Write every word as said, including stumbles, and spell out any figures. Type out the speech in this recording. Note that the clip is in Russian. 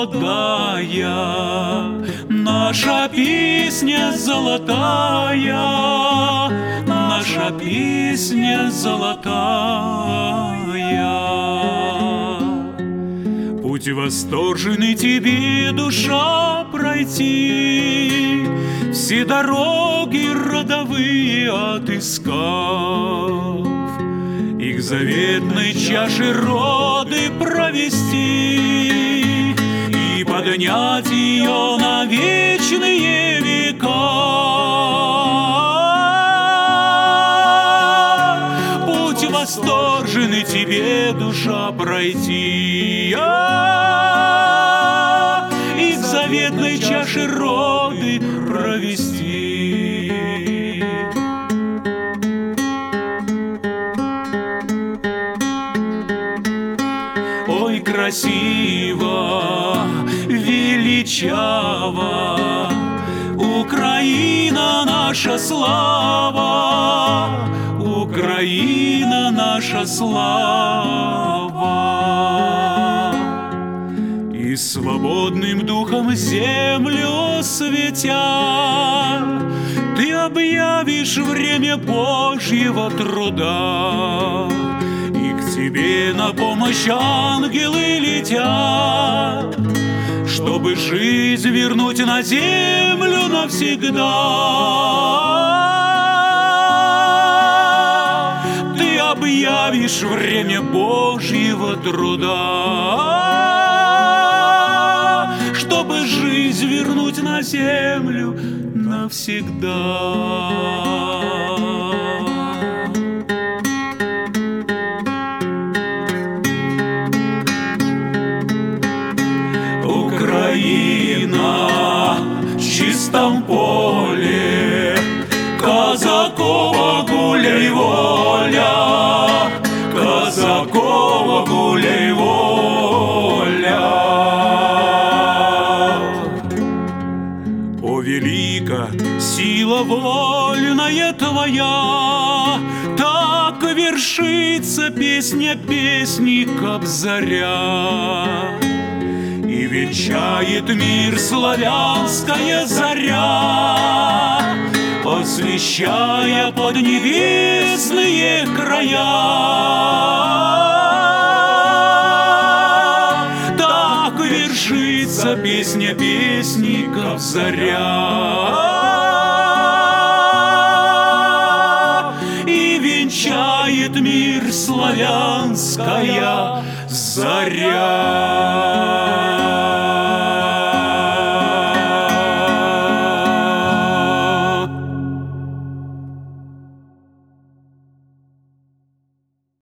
молодая, наша песня золотая, наша песня золотая. Путь восторженный тебе, душа, пройти, все дороги родовые отыскав, их заветной чаши роды провести и поднять ее на вечные века. Путь восторженный тебе, душа, пройти, их заветной чаши роды провести. Ой, красиво, величаво, Украина наша слава, Украина наша слава. И свободным духом землю светя, ты объявишь время Божьего труда, и к тебе на помощь ангелы летят, чтобы жизнь вернуть на землю навсегда. Ты объявишь время Божьего труда, чтобы жизнь вернуть на землю навсегда. Украина в чистом поле, Казакова гуляй воля, Казакова гуляй воля. О, велика сила вольная твоя, так вершится песня песни Кобзаря, и венчает мир славянская заря, освещая поднебесные края. Так вершится песня песников заря, и венчает мир славянская заря.